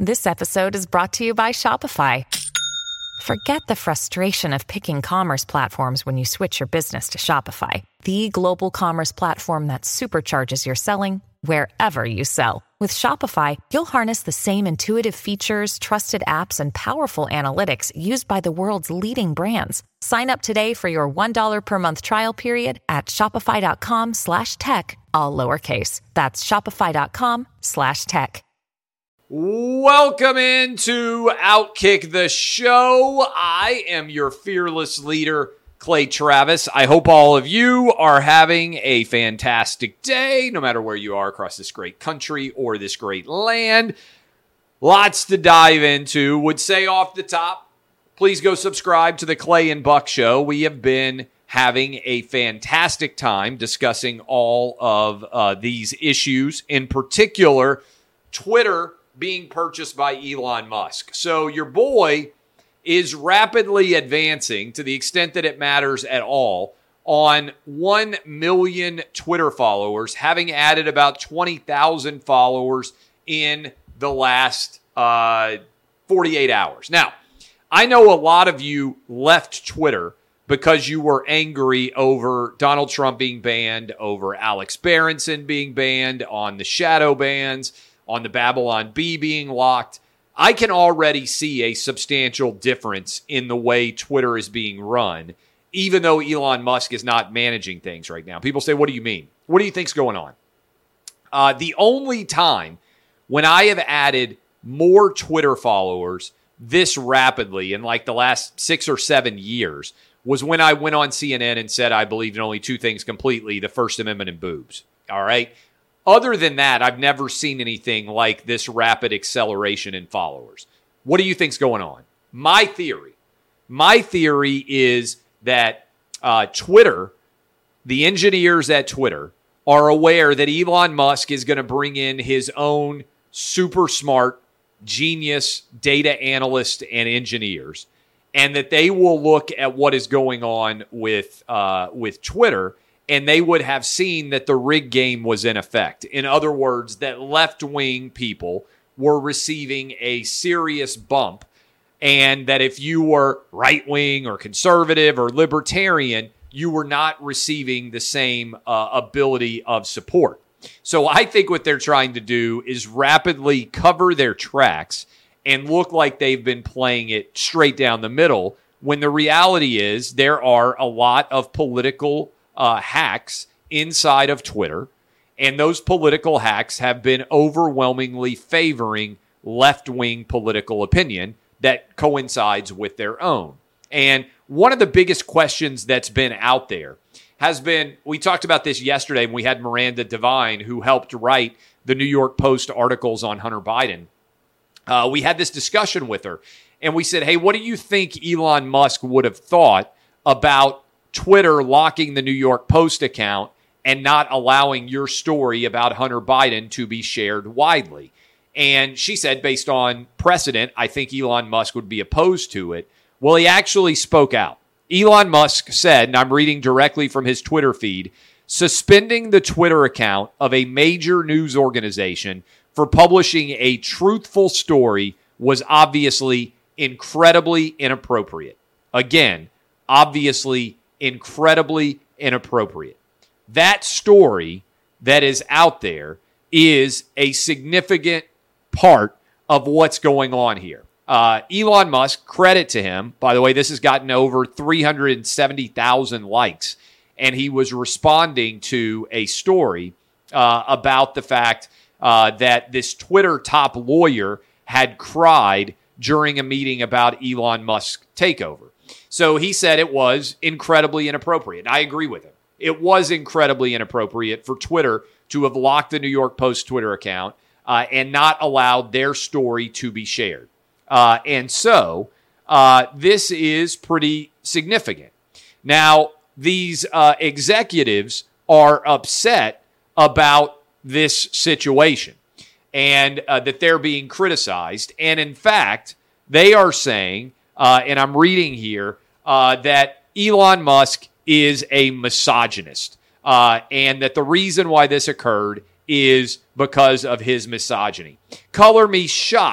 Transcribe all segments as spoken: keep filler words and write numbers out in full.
This episode is brought to you by Shopify. Forget the frustration of picking commerce platforms when you switch your business to Shopify, the global commerce platform that supercharges your selling wherever you sell. With Shopify, you'll harness the same intuitive features, trusted apps, and powerful analytics used by the world's leading brands. Sign up today for your one dollar per month trial period at shopify.com slash tech, all lowercase. That's shopify.com slash tech. Welcome into Outkick the Show. I am your fearless leader, Clay Travis. I hope all of you are having a fantastic day, no matter where you are across this great country or this great land. Lots to dive into. Would say off the top, please go subscribe to the Clay and Buck Show. We have been having a fantastic time discussing all of uh, these issues, in particular, Twitter being purchased by Elon Musk. So your boy is rapidly advancing, to the extent that it matters at all, on one million Twitter followers, having added about twenty thousand followers in the last uh, forty-eight hours. Now, I know a lot of you left Twitter because you were angry over Donald Trump being banned, over Alex Berenson being banned, on the shadow bans, on the Babylon Bee being locked. I can already see a substantial difference in the way Twitter is being run, even though Elon Musk is not managing things right now. People say, what do you mean? What do you think's going on? Uh, the only time when I have added more Twitter followers this rapidly in like the last six or seven years was when I went on C N N and said I believed in only two things completely, the First Amendment and boobs. All right? Other than that, I've never seen anything like this rapid acceleration in followers. What do you think's going on? My theory. My theory is that uh, Twitter, the engineers at Twitter, are aware that Elon Musk is going to bring in his own super smart, genius data analysts and engineers, and that they will look at what is going on with uh, with Twitter, and they would have seen that the rig game was in effect. In other words, that left-wing people were receiving a serious bump, and that if you were right-wing or conservative or libertarian, you were not receiving the same uh, ability of support. So I think what they're trying to do is rapidly cover their tracks and look like they've been playing it straight down the middle, when the reality is there are a lot of political Uh, hacks inside of Twitter, and those political hacks have been overwhelmingly favoring left-wing political opinion that coincides with their own. And one of the biggest questions that's been out there has been, we talked about this yesterday when we had Miranda Devine, who helped write the New York Post articles on Hunter Biden. Uh, we had this discussion with her, and we said, hey, what do you think Elon Musk would have thought about Twitter locking the New York Post account and not allowing your story about Hunter Biden to be shared widely? And she said, based on precedent, I think Elon Musk would be opposed to it. Well, he actually spoke out. Elon Musk said, and I'm reading directly from his Twitter feed, suspending the Twitter account of a major news organization for publishing a truthful story was obviously incredibly inappropriate. Again, obviously incredibly inappropriate. That story that is out there is a significant part of what's going on here. Uh, Elon Musk, credit to him. By the way, this has gotten over three hundred seventy thousand likes, and he was responding to a story uh, about the fact uh, that this Twitter top lawyer had cried during a meeting about Elon Musk's takeover. So he said it was incredibly inappropriate. I agree with him. It was incredibly inappropriate for Twitter to have locked the New York Post Twitter account uh, and not allowed their story to be shared. Uh, and so uh, this is pretty significant. Now, these uh, executives are upset about this situation and uh, that they're being criticized. And in fact, they are saying, uh, and I'm reading here, uh, that Elon Musk is a misogynist, uh, and that the reason why this occurred is because of his misogyny. Color me shocked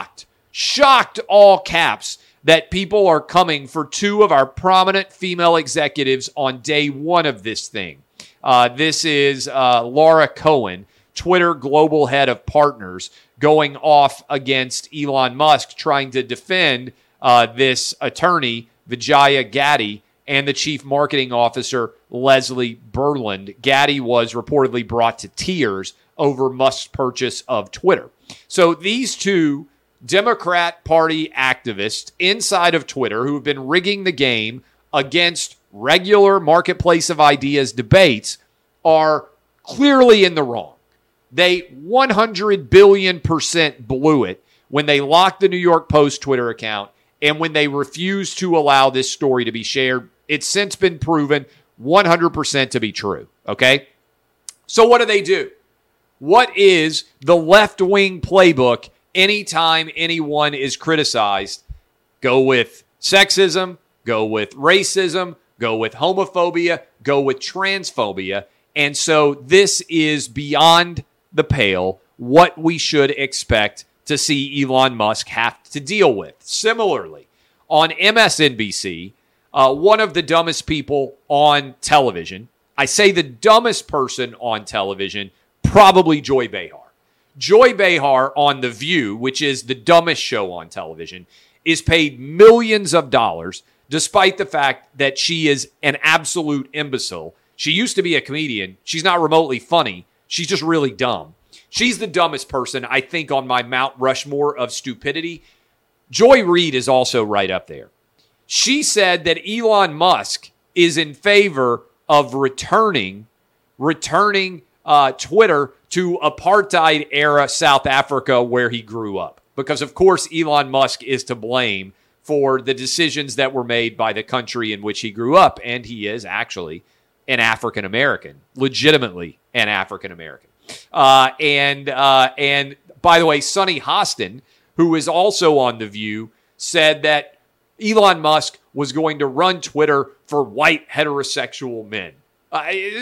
shocked all caps that people are coming for two of our prominent female executives on day one of this thing. Uh, this is uh, Laura Cohen, Twitter global head of partners, going off against Elon Musk, trying to defend uh, this attorney, Vijaya Gadde, and the chief marketing officer, Leslie Berland. Gadde was reportedly brought to tears over Musk's purchase of Twitter. So these two Democrat Party activists inside of Twitter who have been rigging the game against regular marketplace of ideas debates are clearly in the wrong. They one hundred billion percent blew it when they locked the New York Post Twitter account and when they refused to allow this story to be shared. It's since been proven one hundred percent to be true, okay? So what do they do? What is the left-wing playbook anytime anyone is criticized? Go with sexism, go with racism, go with homophobia, go with transphobia. And so this is beyond the pale what we should expect to see Elon Musk have to deal with. Similarly, on M S N B C, uh, one of the dumbest people on television, I say the dumbest person on television, probably Joy Behar. Joy Behar on The View, which is the dumbest show on television, is paid millions of dollars despite the fact that she is an absolute imbecile. She used to be a comedian. She's not remotely funny. She's just really dumb. She's the dumbest person, I think, on my Mount Rushmore of stupidity. Joy Reid is also right up there. She said that Elon Musk is in favor of returning, returning uh, Twitter to apartheid-era South Africa where he grew up. Because, of course, Elon Musk is to blame for the decisions that were made by the country in which he grew up. And he is actually an African-American, legitimately an African-American. Uh, and, uh, and by the way, Sunny Hostin, who is also on The View, said that Elon Musk was going to run Twitter for white heterosexual men. Uh,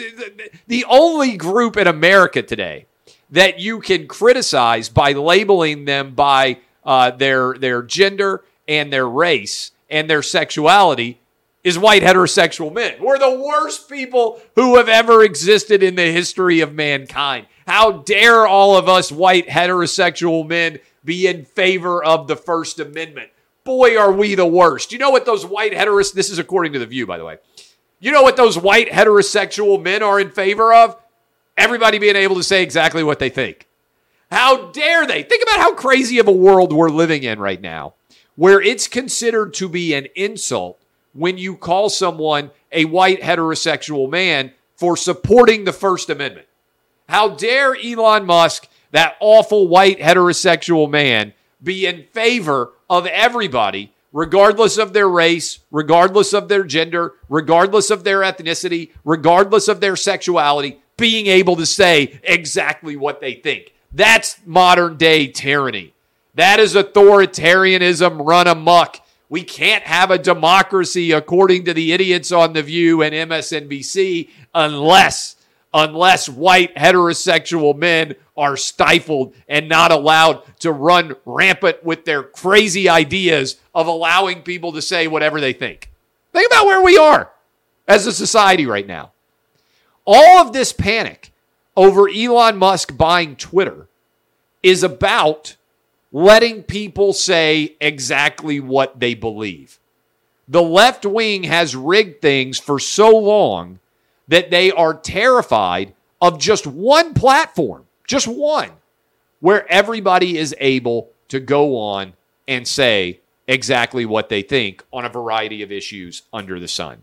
the only group in America today that you can criticize by labeling them by uh, their their gender and their race and their sexuality is white heterosexual men. We're the worst people who have ever existed in the history of mankind. How dare all of us white heterosexual men be in favor of the First Amendment? Boy, are we the worst. You know what those white heteros... This is according to The View, by the way. You know what those white heterosexual men are in favor of? Everybody being able to say exactly what they think. How dare they? Think about how crazy of a world we're living in right now, where it's considered to be an insult when you call someone a white heterosexual man for supporting the First Amendment. How dare Elon Musk, that awful white heterosexual man, be in favor of everybody, regardless of their race, regardless of their gender, regardless of their ethnicity, regardless of their sexuality, being able to say exactly what they think. That's modern day tyranny. That is authoritarianism run amok. We can't have a democracy, according to the idiots on The View and M S N B C, unless, unless white heterosexual men are stifled and not allowed to run rampant with their crazy ideas of allowing people to say whatever they think. Think about where we are as a society right now. All of this panic over Elon Musk buying Twitter is about letting people say exactly what they believe. The left wing has rigged things for so long that they are terrified of just one platform, just one, where everybody is able to go on and say exactly what they think on a variety of issues under the sun.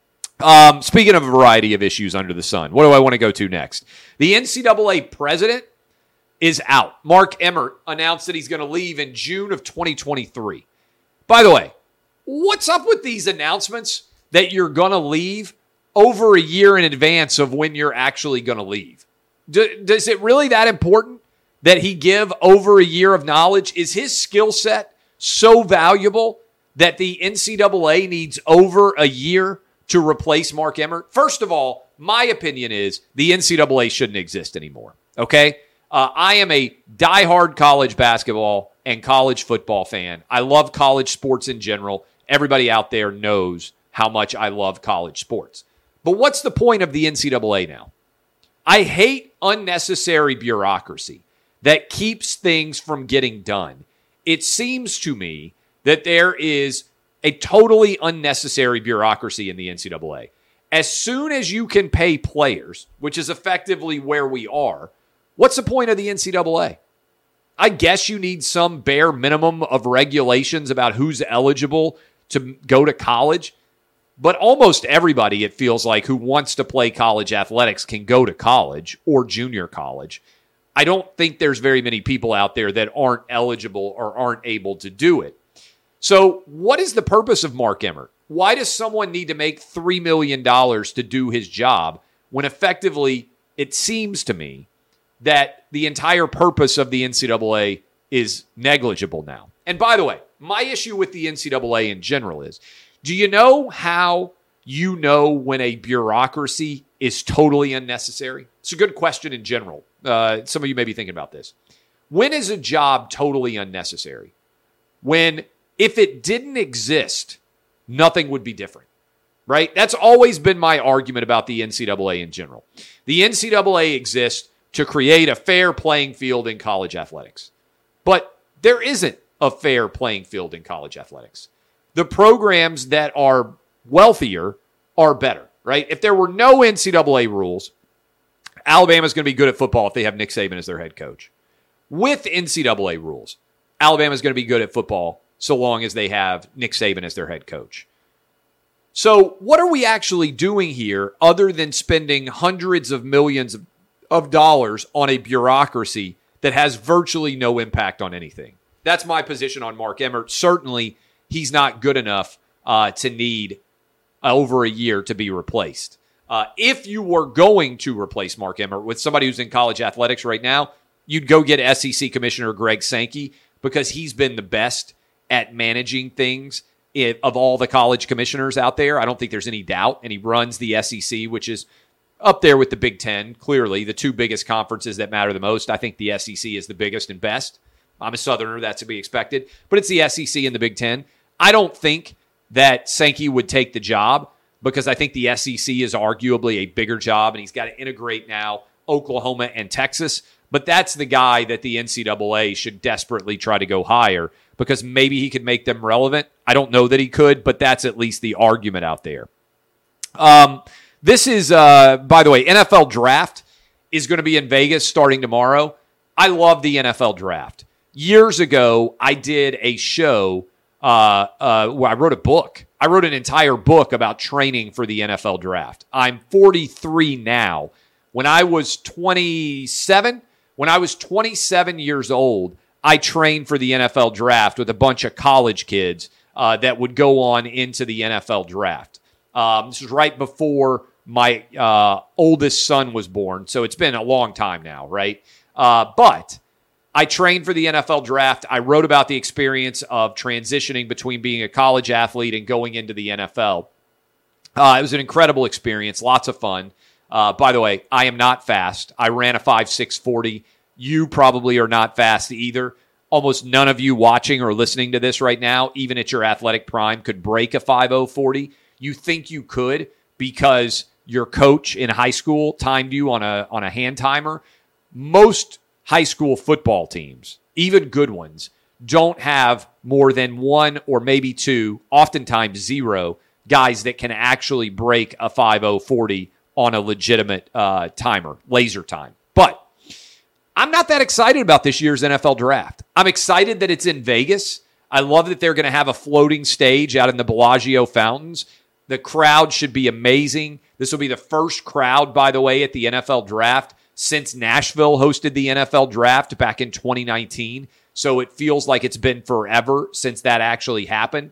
Um, speaking of a variety of issues under the sun, what do I want to go to next? The N C double A president is out. Mark Emmert announced that he's going to leave in June of twenty twenty-three. By the way, what's up with these announcements that you're going to leave over a year in advance of when you're actually going to leave? Do, is it really that important that he give over a year of knowledge? Is his skill set so valuable that the N C double A needs over a year to replace Mark Emmert? First of all, my opinion is the N C double A shouldn't exist anymore, okay? Uh, I am a diehard college basketball and college football fan. I love college sports in general. Everybody out there knows how much I love college sports. But what's the point of the N C double A now? I hate unnecessary bureaucracy that keeps things from getting done. It seems to me that there is a totally unnecessary bureaucracy in the N C double A. As soon as you can pay players, which is effectively where we are, what's the point of the N C double A? I guess you need some bare minimum of regulations about who's eligible to go to college. But almost everybody, it feels like, who wants to play college athletics can go to college or junior college. I don't think there's very many people out there that aren't eligible or aren't able to do it. So what is the purpose of Mark Emmert? Why does someone need to make three million dollars to do his job when effectively it seems to me that the entire purpose of the N C double A is negligible now? And by the way, my issue with the N C double A in general is, do you know how you know when a bureaucracy is totally unnecessary? It's a good question in general. Uh, some of you may be thinking about this. When is a job totally unnecessary? When, if it didn't exist, nothing would be different, right? That's always been my argument about the N C double A in general. The N C double A exists to create a fair playing field in college athletics. But there isn't a fair playing field in college athletics. The programs that are wealthier are better, right? If there were no N C double A rules, Alabama's going to be good at football if they have Nick Saban as their head coach. With N C double A rules, Alabama's going to be good at football so long as they have Nick Saban as their head coach. So what are we actually doing here other than spending hundreds of millions of, of dollars on a bureaucracy that has virtually no impact on anything? That's my position on Mark Emmert. Certainly, he's not good enough uh, to need uh, over a year to be replaced. Uh, if you were going to replace Mark Emmert with somebody who's in college athletics right now, you'd go get S E C Commissioner Greg Sankey because he's been the best at managing things if, of all the college commissioners out there. I don't think there's any doubt. And he runs the S E C, which is up there with the Big Ten, clearly, the two biggest conferences that matter the most. I think the S E C is the biggest and best. I'm a Southerner, that's to be expected. But it's the S E C and the Big Ten. I don't think that Sankey would take the job because I think the S E C is arguably a bigger job, and he's got to integrate now Oklahoma and Texas. But that's the guy that the N C double A should desperately try to go hire because maybe he could make them relevant. I don't know that he could, but that's at least the argument out there. Um, this is, uh, by the way, N F L Draft is going to be in Vegas starting tomorrow. I love the N F L Draft. Years ago, I did a show uh, uh, where I wrote a book. I wrote an entire book about training for the N F L Draft. I'm forty-three now. When I was twenty-seven, when I was twenty-seven years old, I trained for the N F L Draft with a bunch of college kids uh, that would go on into the N F L Draft. Um, this was right before my uh, oldest son was born, so it's been a long time now, right? Uh, but I trained for the N F L Draft. I wrote about the experience of transitioning between being a college athlete and going into the N F L. Uh, it was an incredible experience, lots of fun. Uh, by the way, I am not fast. I ran a five six forty. You probably are not fast either. Almost none of you watching or listening to this right now, even at your athletic prime, could break a five oh forty. You think you could because your coach in high school timed you on a on a hand timer. Most high school football teams, even good ones, don't have more than one or maybe two, oftentimes zero, guys that can actually break a five oh forty on a legitimate uh, timer, laser time. But I'm not that excited about this year's N F L Draft. I'm excited that it's in Vegas. I love that they're going to have a floating stage out in the Bellagio fountains. The crowd should be amazing. This will be the first crowd, by the way, at the N F L Draft since Nashville hosted the N F L Draft back in twenty nineteen. So it feels like it's been forever since that actually happened.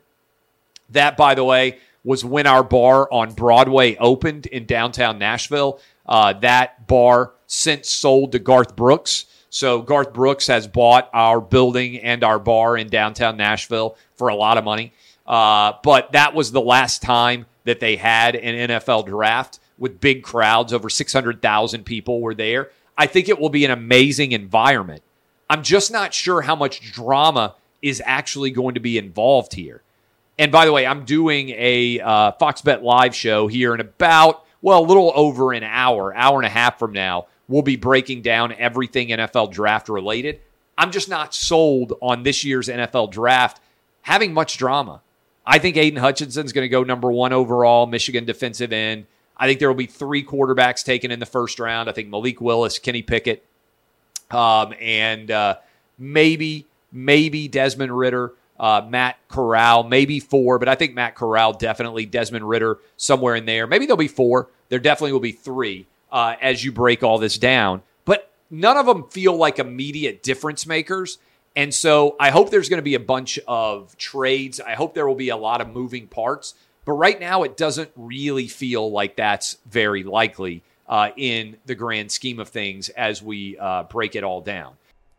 That, by the way, was when our bar on Broadway opened in downtown Nashville. Uh, that bar since sold to Garth Brooks. So Garth Brooks has bought our building and our bar in downtown Nashville for a lot of money. Uh, but that was the last time that they had an N F L Draft with big crowds. Over six hundred thousand people were there. I think it will be an amazing environment. I'm just not sure how much drama is actually going to be involved here. And by the way, I'm doing a uh, Fox Bet Live show here in about, well, a little over an hour, hour and a half from now. We'll be breaking down everything N F L draft related. I'm just not sold on this year's N F L draft having much drama. I think Aiden Hutchinson's going to go number one overall, Michigan defensive end. I think there will be three quarterbacks taken in the first round. I think Malik Willis, Kenny Pickett, um, and uh, maybe, maybe Desmond Ridder, uh, Matt Corral, maybe four, but I think Matt Corral definitely, Desmond Ridder somewhere in there. Maybe there'll be four. There definitely will be three uh, as you break all this down. But none of them feel like immediate difference makers. And so I hope there's going to be a bunch of trades. I hope there will be a lot of moving parts. But right now, it doesn't really feel like that's very likely uh, in the grand scheme of things as we uh, break it all down.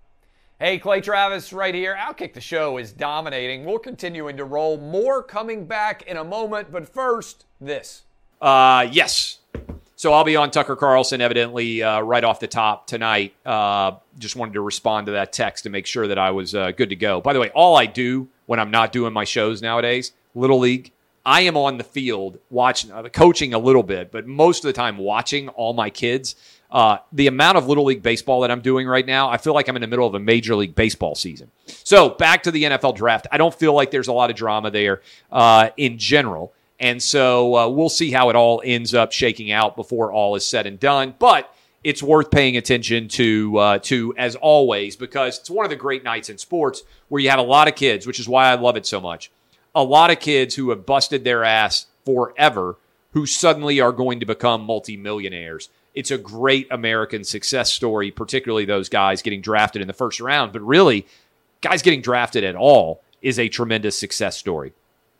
Hey, Clay Travis right here. Outkick the Show is dominating. We're continuing to roll. More coming back in a moment. But first, this. Uh, yes. So I'll be on Tucker Carlson, evidently, uh, right off the top tonight. Uh, just wanted to respond to that text to make sure that I was uh, good to go. By the way, all I do when I'm not doing my shows nowadays, Little League, I am on the field watching, uh, coaching a little bit, but most of the time watching all my kids. Uh, the amount of Little League baseball that I'm doing right now, I feel like I'm in the middle of a Major League Baseball season. So back to the N F L draft. I don't feel like there's a lot of drama there uh, in general. And so uh, we'll see how it all ends up shaking out before all is said and done. But it's worth paying attention to, uh, to as always, because it's one of the great nights in sports where you have a lot of kids, which is why I love it so much. A lot of kids who have busted their ass forever who suddenly are going to become multimillionaires. It's a great American success story, particularly those guys getting drafted in the first round. But really, guys getting drafted at all is a tremendous success story.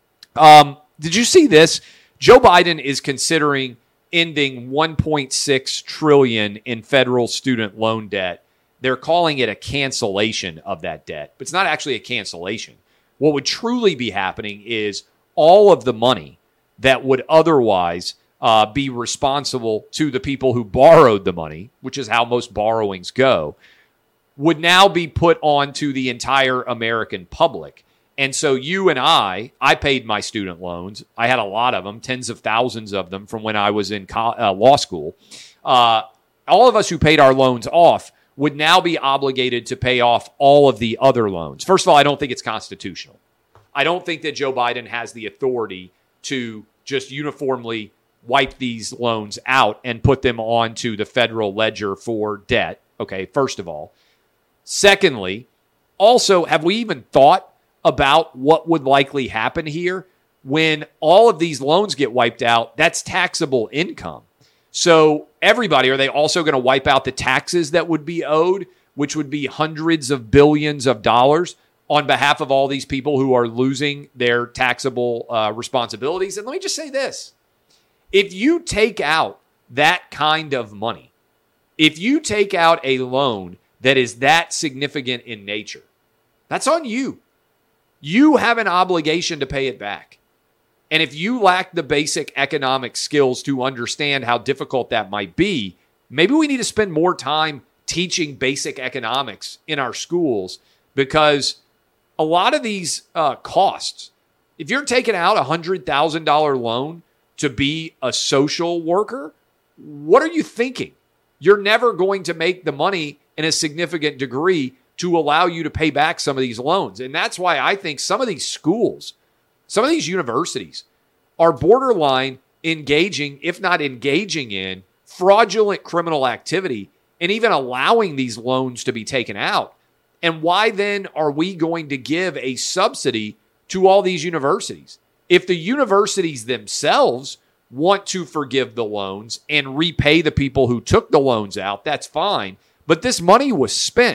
Um, Did you see this? Joe Biden is considering ending one point six trillion dollars in federal student loan debt. They're calling it a cancellation of that debt, but it's not actually a cancellation. What would truly be happening is all of the money that would otherwise uh, be responsible to the people who borrowed the money, which is how most borrowings go, would now be put on to the entire American public. And so you and I, I paid my student loans. I had a lot of them, tens of thousands of them from when I was in co- uh, law school. Uh, all of us who paid our loans off would now be obligated to pay off all of the other loans. First of all, I don't think it's constitutional. I don't think that Joe Biden has the authority to just uniformly wipe these loans out and put them onto the federal ledger for debt. Okay, first of all. Secondly, also, have we even thought about what would likely happen here when all of these loans get wiped out? That's taxable income. So everybody, are they also going to wipe out the taxes that would be owed, which would be hundreds of billions of dollars on behalf of all these people who are losing their taxable uh, responsibilities? And let me just say this. If you take out that kind of money, if you take out a loan that is that significant in nature, that's on you. You have an obligation to pay it back. And if you lack the basic economic skills to understand how difficult that might be, maybe we need to spend more time teaching basic economics in our schools, because a lot of these uh, costs, if you're taking out a one hundred thousand dollars loan to be a social worker, what are you thinking? You're never going to make the money in a significant degree to allow you to pay back some of these loans. And that's why I think some of these schools, some of these universities are borderline engaging, if not engaging in, fraudulent criminal activity and even allowing these loans to be taken out. And why then are we going to give a subsidy to all these universities? If the universities themselves want to forgive the loans and repay the people who took the loans out, that's fine. But this money was spent.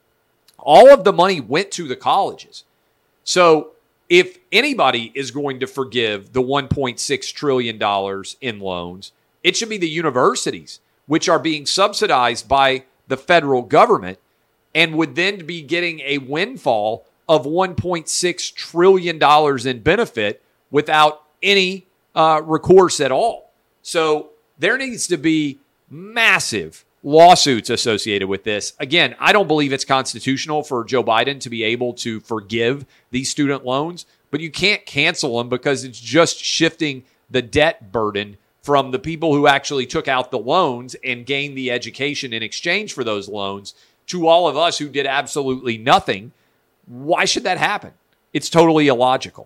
All of the money went to the colleges. So if anybody is going to forgive the one point six trillion dollars in loans, it should be the universities, which are being subsidized by the federal government and would then be getting a windfall of one point six trillion dollars in benefit without any uh, recourse at all. So there needs to be massive lawsuits associated with this. Again, I don't believe it's constitutional for Joe Biden to be able to forgive these student loans, but you can't cancel them because it's just shifting the debt burden from the people who actually took out the loans and gained the education in exchange for those loans to all of us who did absolutely nothing. Why should that happen? It's totally illogical.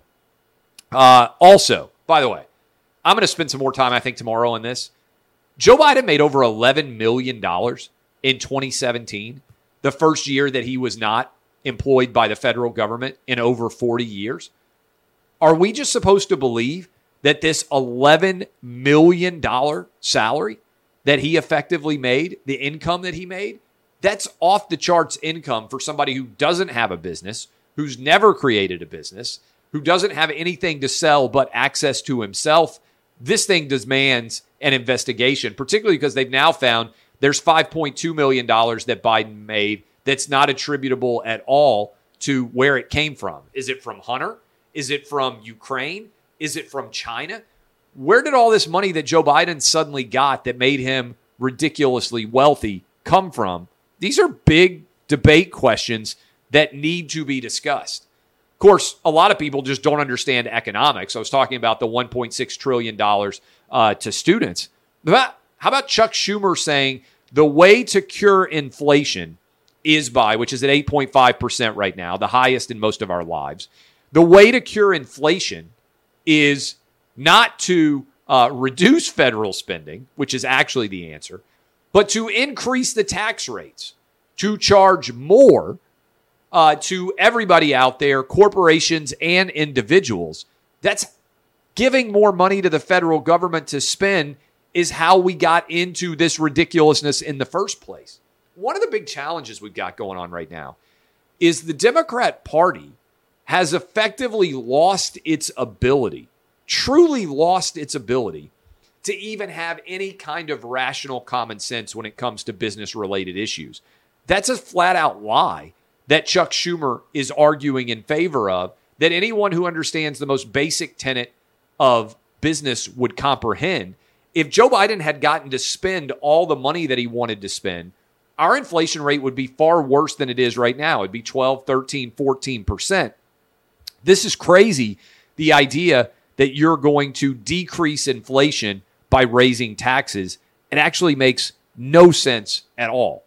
Uh, also, by the way, I'm going to spend some more time, I think, tomorrow on this. Joe Biden made over eleven million dollars in twenty seventeen, the first year that he was not employed by the federal government in over forty years. Are we just supposed to believe that this eleven million dollars salary that he effectively made, the income that he made, that's off the charts income for somebody who doesn't have a business, who's never created a business, who doesn't have anything to sell but access to himself? This thing demands an investigation, particularly because they've now found there's five point two million dollars that Biden made that's not attributable at all to where it came from. Is it from Hunter? Is it from Ukraine? Is it from China? Where did all this money that Joe Biden suddenly got that made him ridiculously wealthy come from? These are big debate questions that need to be discussed. Of course, a lot of people just don't understand economics. I was talking about the one point six trillion dollars uh, to students. How about Chuck Schumer saying the way to cure inflation is by, which is at eight point five percent right now, the highest in most of our lives. The way to cure inflation is not to uh, reduce federal spending, which is actually the answer, but to increase the tax rates, to charge more uh, to everybody out there, corporations and individuals. That's giving more money to the federal government to spend is how we got into this ridiculousness in the first place. One of the big challenges we've got going on right now is the Democrat Party has effectively lost its ability, truly lost its ability to even have any kind of rational common sense when it comes to business-related issues. That's a flat-out lie that Chuck Schumer is arguing in favor of, that anyone who understands the most basic tenet of business would comprehend. If Joe Biden had gotten to spend all the money that he wanted to spend, our inflation rate would be far worse than it is right now. It'd be twelve, thirteen, fourteen percent. This is crazy, the idea that you're going to decrease inflation by raising taxes. It actually makes no sense at all.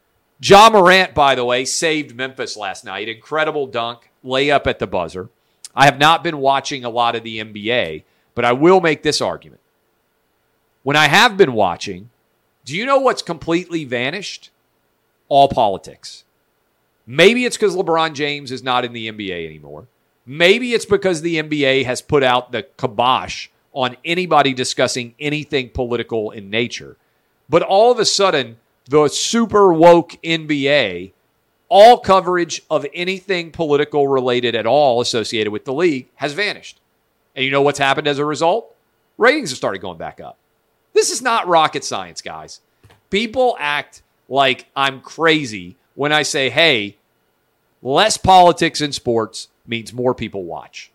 Ja Morant, by the way, saved Memphis last night. Incredible dunk, layup at the buzzer. I have not been watching a lot of the N B A, but I will make this argument. When I have been watching, do you know what's completely vanished? All politics. Maybe it's because LeBron James is not in the N B A anymore. Maybe it's because the N B A has put out the kibosh on anybody discussing anything political in nature. But all of a sudden, the super woke N B A, all coverage of anything political related at all associated with the league has vanished. And you know what's happened as a result? Ratings have started going back up. This is not rocket science, guys. People act like I'm crazy when I say, hey, less politics in sports means more people watch.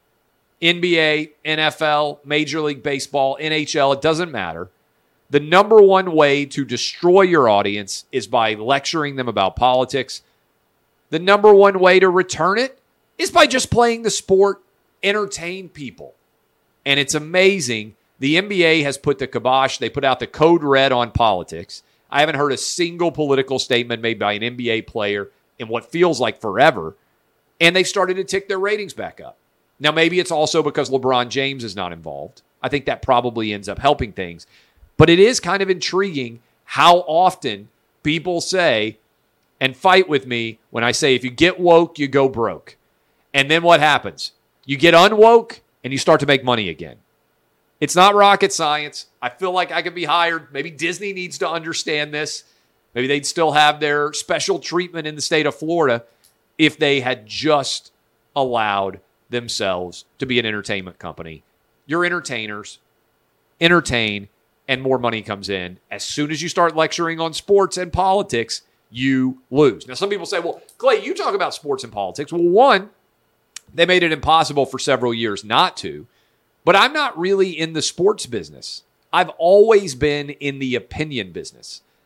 N B A, N F L, Major League Baseball, N H L, it doesn't matter. The number one way to destroy your audience is by lecturing them about politics. The number one way to return it is by just playing the sport, entertain people. And it's amazing. The N B A has put the kibosh. They put out the code red on politics. I haven't heard a single political statement made by an N B A player in what feels like forever. And they've started to tick their ratings back up. Now, maybe it's also because LeBron James is not involved. I think that probably ends up helping things. But it is kind of intriguing how often people say and fight with me when I say, if you get woke, you go broke. And then what happens? You get unwoke and you start to make money again. It's not rocket science. I feel like I could be hired. Maybe Disney needs to understand this. Maybe they'd still have their special treatment in the state of Florida if they had just allowed themselves to be an entertainment company. You're entertainers. Entertain, and more money comes in. As soon as you start lecturing on sports and politics, you lose. Now, some people say, well, Clay, you talk about sports and politics. Well, one, they made it impossible for several years not to. But I'm not really in the sports business. I've always been in the opinion business.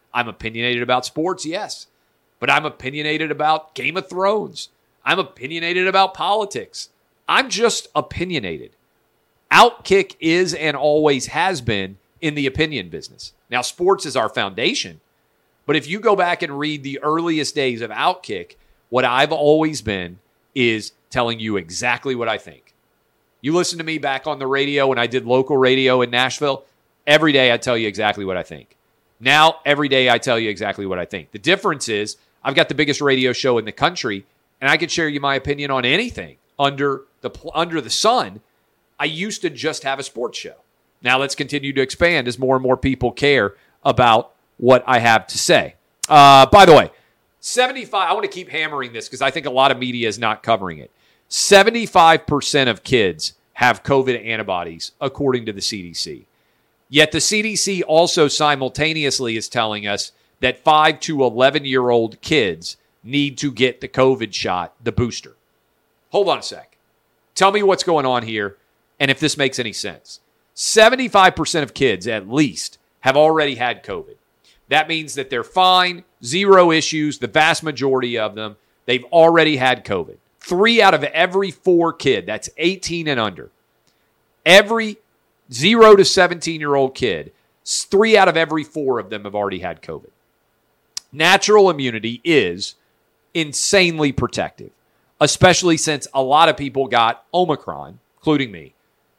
I'm opinionated about sports, yes. But I'm opinionated about Game of Thrones. I'm opinionated about politics. I'm just opinionated. Outkick is and always has been in the opinion business. Now, sports is our foundation. But if you go back and read the earliest days of Outkick, what I've always been is telling you exactly what I think. You listen to me back on the radio when I did local radio in Nashville. Every day I tell you exactly what I think. Now, every day I tell you exactly what I think. The difference is I've got the biggest radio show in the country, and I can share you my opinion on anything under the under the sun. I used to just have a sports show. Now let's continue to expand as more and more people care about what I have to say. Uh, by the way, seventy-five, I want to keep hammering this because I think a lot of media is not covering it. seventy-five percent of kids have COVID antibodies, according to the C D C. Yet the C D C also simultaneously is telling us that five to eleven-year-old kids need to get the COVID shot, the booster. Hold on a sec. Tell me what's going on here and if this makes any sense. seventy-five percent of kids, at least, have already had COVID. That means that they're fine, zero issues, the vast majority of them, they've already had COVID. Three out of every four kid, that's eighteen and under, every zero to seventeen-year-old kid, three out of every four of them have already had COVID. Natural immunity is insanely protective, especially since a lot of people got Omicron, including me.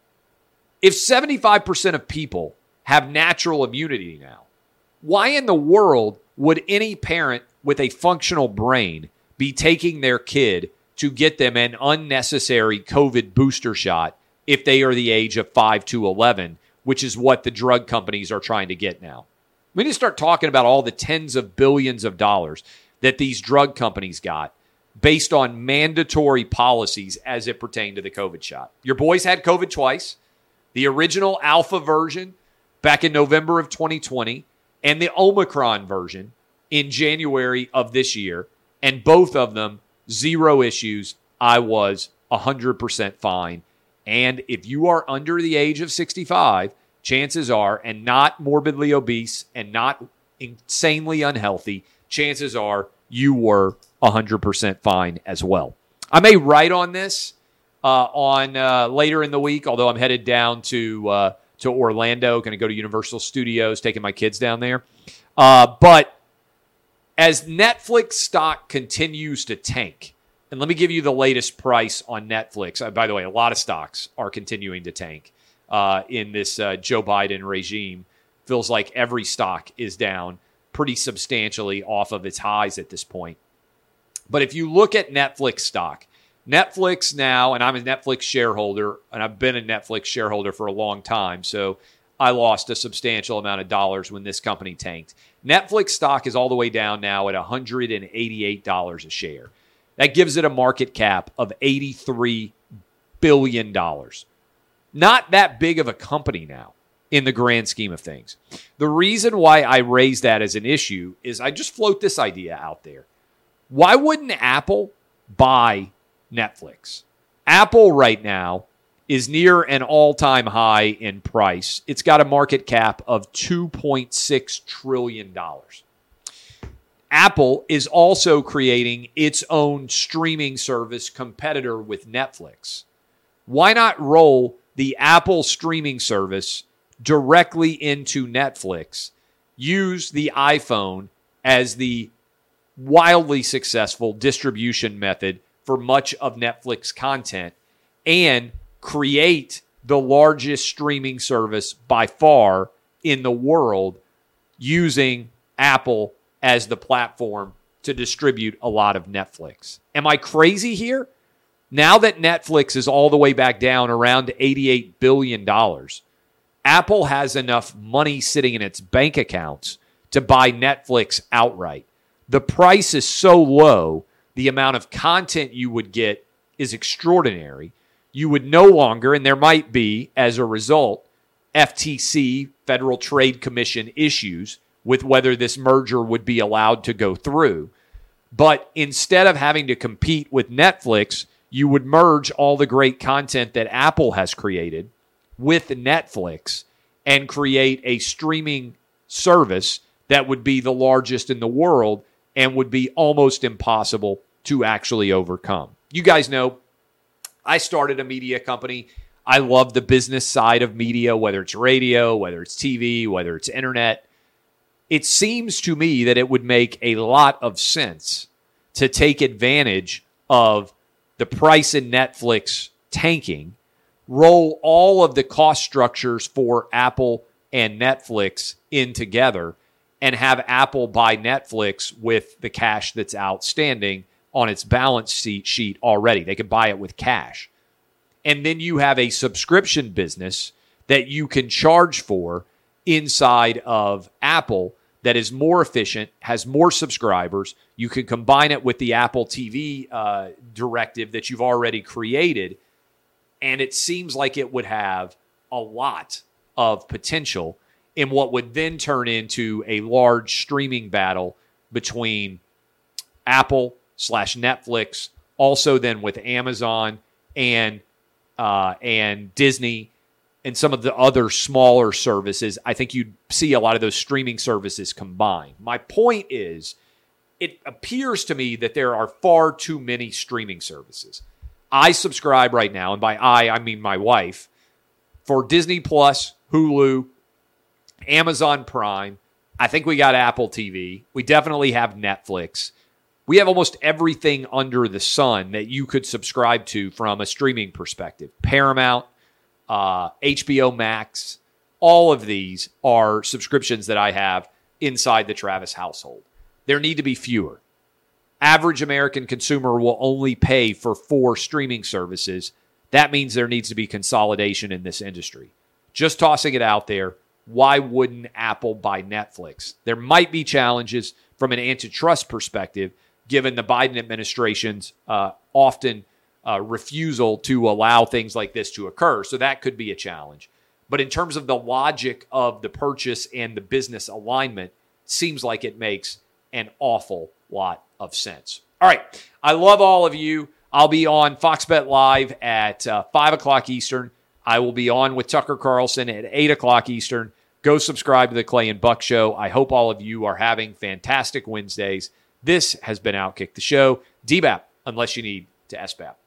If seventy-five percent of people have natural immunity now, why in the world would any parent with a functional brain be taking their kid to get them an unnecessary COVID booster shot if they are the age of five to eleven, which is what the drug companies are trying to get now? We need to start talking about all the tens of billions of dollars that these drug companies got based on mandatory policies as it pertained to the COVID shot. Your boys had COVID twice, the original alpha version back in November of twenty twenty, and the Omicron version in January of this year, and both of them, zero issues. I was one hundred percent fine. And if you are under the age of sixty-five, chances are, and not morbidly obese and not insanely unhealthy, chances are you were one hundred percent fine as well. I may write on this uh, on uh, later in the week, although I'm headed down to uh, to Orlando, going to go to Universal Studios, taking my kids down there. Uh, but as Netflix stock continues to tank, and let me give you the latest price on Netflix. Uh, by the way, a lot of stocks are continuing to tank uh, in this uh, Joe Biden regime. Feels like every stock is down pretty substantially off of its highs at this point. But if you look at Netflix stock, Netflix now, and I'm a Netflix shareholder, and I've been a Netflix shareholder for a long time, so I lost a substantial amount of dollars when this company tanked. Netflix stock is all the way down now at one hundred eighty-eight dollars a share. That gives it a market cap of eighty-three billion dollars. Not that big of a company now in the grand scheme of things. The reason why I raise that as an issue is I just float this idea out there. Why wouldn't Apple buy Netflix? Apple right now is near an all-time high in price. It's got a market cap of two point six trillion dollars. Apple is also creating its own streaming service competitor with Netflix. Why not roll the Apple streaming service directly into Netflix, use the iPhone as the wildly successful distribution method for much of Netflix content, and create the largest streaming service by far in the world using Apple as the platform to distribute a lot of Netflix. Am I crazy here? Now that Netflix is all the way back down around eighty-eight billion dollars, Apple has enough money sitting in its bank accounts to buy Netflix outright. The price is so low, the amount of content you would get is extraordinary. You would no longer, and there might be, as a result, F T C, Federal Trade Commission issues with whether this merger would be allowed to go through. But instead of having to compete with Netflix, you would merge all the great content that Apple has created with Netflix and create a streaming service that would be the largest in the world and would be almost impossible to actually overcome. You guys know I started a media company. I love the business side of media, whether it's radio, whether it's T V, whether it's internet. It seems to me that it would make a lot of sense to take advantage of the price in Netflix tanking, roll all of the cost structures for Apple and Netflix in together, and have Apple buy Netflix with the cash that's outstanding on its balance sheet already. They could buy it with cash. And then you have a subscription business that you can charge for inside of Apple that is more efficient, has more subscribers. You can combine it with the Apple T V uh, directive that you've already created, and it seems like it would have a lot of potential in what would then turn into a large streaming battle between Apple slash Netflix, also then with Amazon and uh, and Disney and some of the other smaller services. I think you'd see a lot of those streaming services combined. My point is, it appears to me that there are far too many streaming services. I subscribe right now, and by I, I mean my wife, for Disney Plus, Hulu, Amazon Prime. I think we got Apple T V. We definitely have Netflix. We have almost everything under the sun that you could subscribe to from a streaming perspective. Paramount, uh, H B O Max, all of these are subscriptions that I have inside the Travis household. There need to be fewer. Average American consumer will only pay for four streaming services. That means there needs to be consolidation in this industry. Just tossing it out there. Why wouldn't Apple buy Netflix? There might be challenges from an antitrust perspective, given the Biden administration's uh, often uh, refusal to allow things like this to occur. So that could be a challenge. But in terms of the logic of the purchase and the business alignment, seems like it makes an awful lot of sense. All right. I love all of you. I'll be on Fox Bet Live at uh, five o'clock Eastern. I will be on with Tucker Carlson at eight o'clock Eastern. Go subscribe to the Clay and Buck Show. I hope all of you are having fantastic Wednesdays. This has been Outkick the Show. D B A P, unless you need to S B A P.